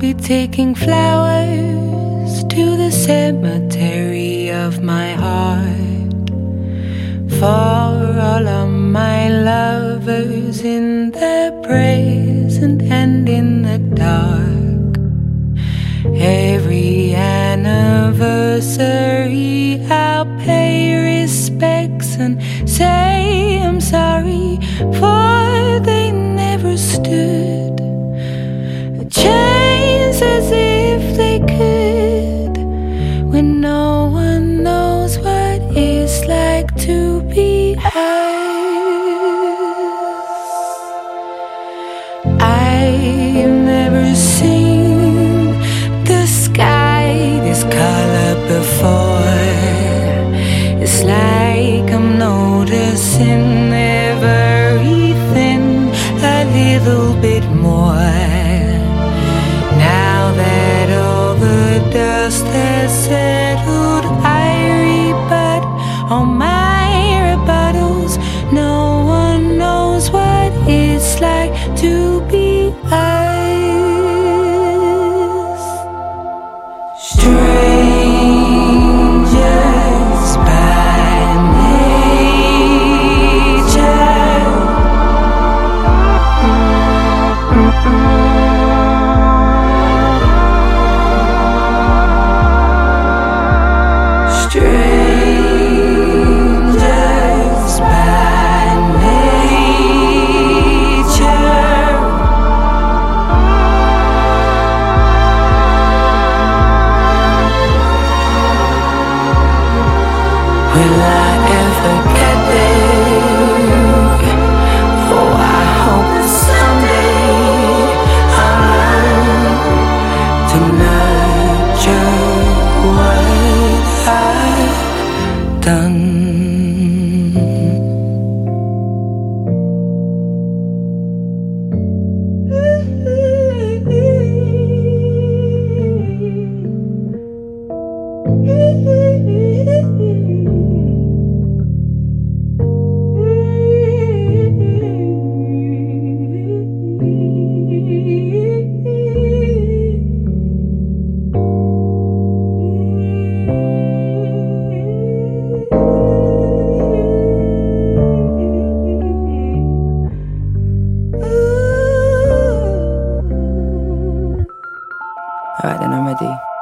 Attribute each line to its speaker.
Speaker 1: be taking flowers to the cemetery of my heart, for all of my lovers in the present and in the dark. Every anniversary I'll pay respects and say I'm sorry, for they never stood a chance as if they could, when no one knows what it's like to be ours. I've never seen the sky this color before. It's like I'm noticing everything a little bit more, now that all the dust has settled. I rebut all my rebuttals. No one knows what it's like to be us. Strangers by nature. Strangers by nature. Will I ever get there? Oh, I hope that someday I'll learn to nurture what I've done. Alright then, I'm ready.